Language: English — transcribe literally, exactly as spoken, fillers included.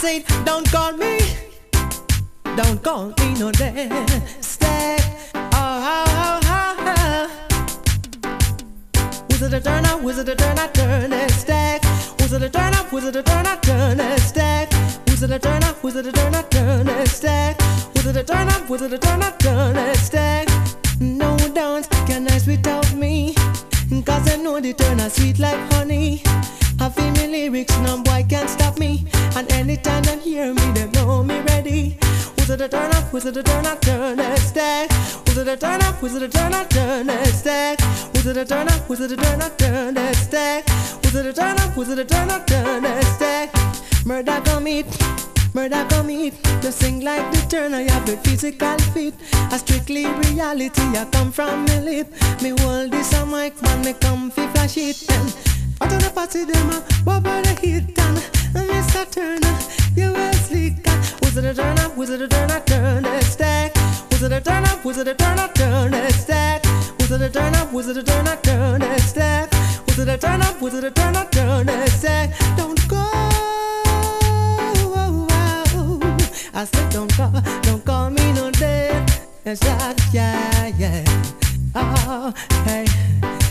said, don't call me, don't call me no damn stack. Oh, oh, oh, oh. Wizard a turn up, wizard a turn up, turn that stack. Wizard a turn up, wizard a turn up, turn that stack. Wizard a turn up, wizard a turn up, turn that stack. Wizard a turn up, wizard a turn up, turn that stack. No dance can nice without me, cause I know the turn are sweet like honey. I feel me lyrics, no boy can't stop me. And anytime they hear me, they know me ready. Wizard a turn up, wizard a turn up, turn that stack. Wizard a turn up, wizard a turn up, turn that stack. Wizard a turn up, wizard a turn up, turn that stack. Wizard a turn up, wizard a turn up, turn that stack. Murder come eat, murder come eat. Just sing like the turn, I have a physical fit. A strictly reality, I come from me lip. Me hold this a mic, man, me come fi flash it. And out of the party, them a bubble the hit. And Mister Turner, you well slick. Wizard a turn up, wizard a turn up, turn that stack. Wizard a turn up, wizard a turn up, turn that stack. Wizard a turn up, wizard a turn up, turn that stack. Wizard a turn up, wizard a turn up, turn that stack. Don't go, I said don't call, don't call me no day. It's that, yeah, yeah. Oh, hey.